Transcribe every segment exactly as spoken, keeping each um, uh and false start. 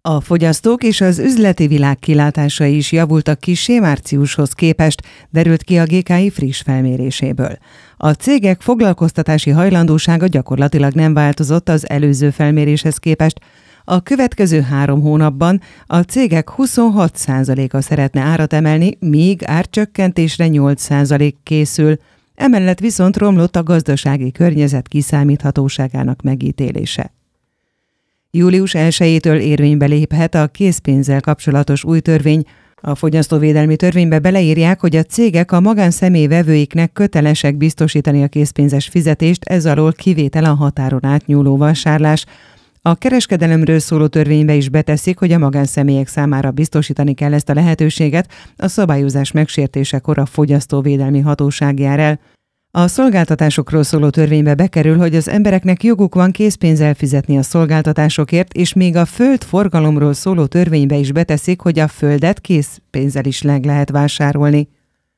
A fogyasztók és az üzleti világ kilátásai is javultak kissé márciushoz képest, derült ki a gé ká i friss felméréséből. A cégek foglalkoztatási hajlandósága gyakorlatilag nem változott az előző felméréshez képest. A következő három hónapban a cégek huszonhat százaléka szeretne árat emelni, míg árcsökkentésre nyolc százalék készül. Emellett viszont romlott a gazdasági környezet kiszámíthatóságának megítélése. július elsejétől érvénybe léphet a készpénzzel kapcsolatos új törvény. A fogyasztóvédelmi törvénybe beleírják, hogy a cégek a magánszemély vevőiknek kötelesek biztosítani a készpénzes fizetést, ez alól kivétel a határon átnyúló vásárlás. A kereskedelemről szóló törvénybe is beteszik, hogy a magánszemélyek számára biztosítani kell ezt a lehetőséget, a szabályozás megsértésekor a fogyasztóvédelmi hatóság jár el. A szolgáltatásokról szóló törvénybe bekerül, hogy az embereknek joguk van készpénzzel fizetni a szolgáltatásokért, és még a földforgalomról szóló törvénybe is beteszik, hogy a földet készpénzzel is meg lehet vásárolni.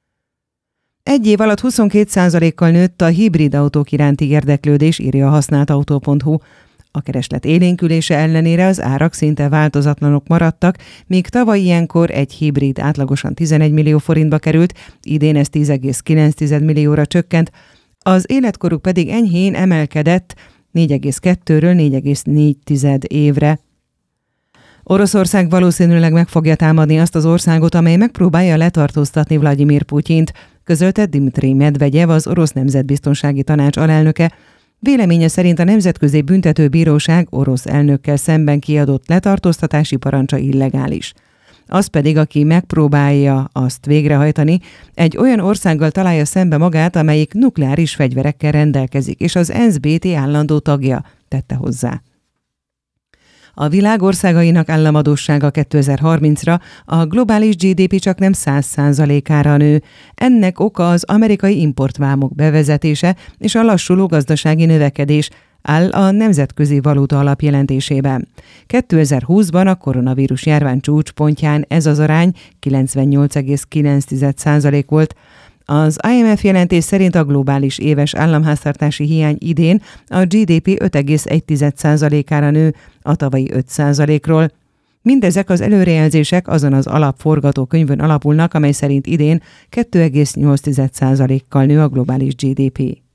Egy év alatt huszonkét százalékkal nőtt a hibrid autók iránti érdeklődés, írja a használtautó pont hu. A kereslet élénkülése ellenére az árak szinte változatlanok maradtak, míg tavaly ilyenkor egy hibrid átlagosan tizenegy millió forintba került, idén ez tíz egész kilenc millióra csökkent, az életkoruk pedig enyhén emelkedett négy egész kettőről négy egész négy évre. Oroszország valószínűleg meg fogja támadni azt az országot, amely megpróbálja letartóztatni Vladimir Putyint, közölte Dmitrij Medvegyev, az orosz nemzetbiztonsági tanács alelnöke. Véleménye szerint a Nemzetközi Büntetőbíróság orosz elnökkel szemben kiadott letartóztatási parancsa illegális. Az pedig, aki megpróbálja azt végrehajtani, egy olyan országgal találja szembe magát, amelyik nukleáris fegyverekkel rendelkezik, és az en es bé té állandó tagja, tette hozzá. A világ országainak államadóssága kétezer-harmincra a globális gé dé pé csak nem száz százalékára nő. Ennek oka az amerikai importvámok bevezetése és a lassuló gazdasági növekedés, áll a Nemzetközi Valuta Alap jelentésében. kétezer-húszban a koronavírus járvány csúcspontján ez az arány kilencvennyolc egész kilenc százalék volt. Az i em ef jelentés szerint a globális éves államháztartási hiány idén a gé dé pé öt egész egy százalékára nő a tavalyi öt százalékról. Mindezek az előrejelzések azon az alapforgatókönyvön alapulnak, amely szerint idén két egész nyolc százalékkal nő a globális gé dé pé.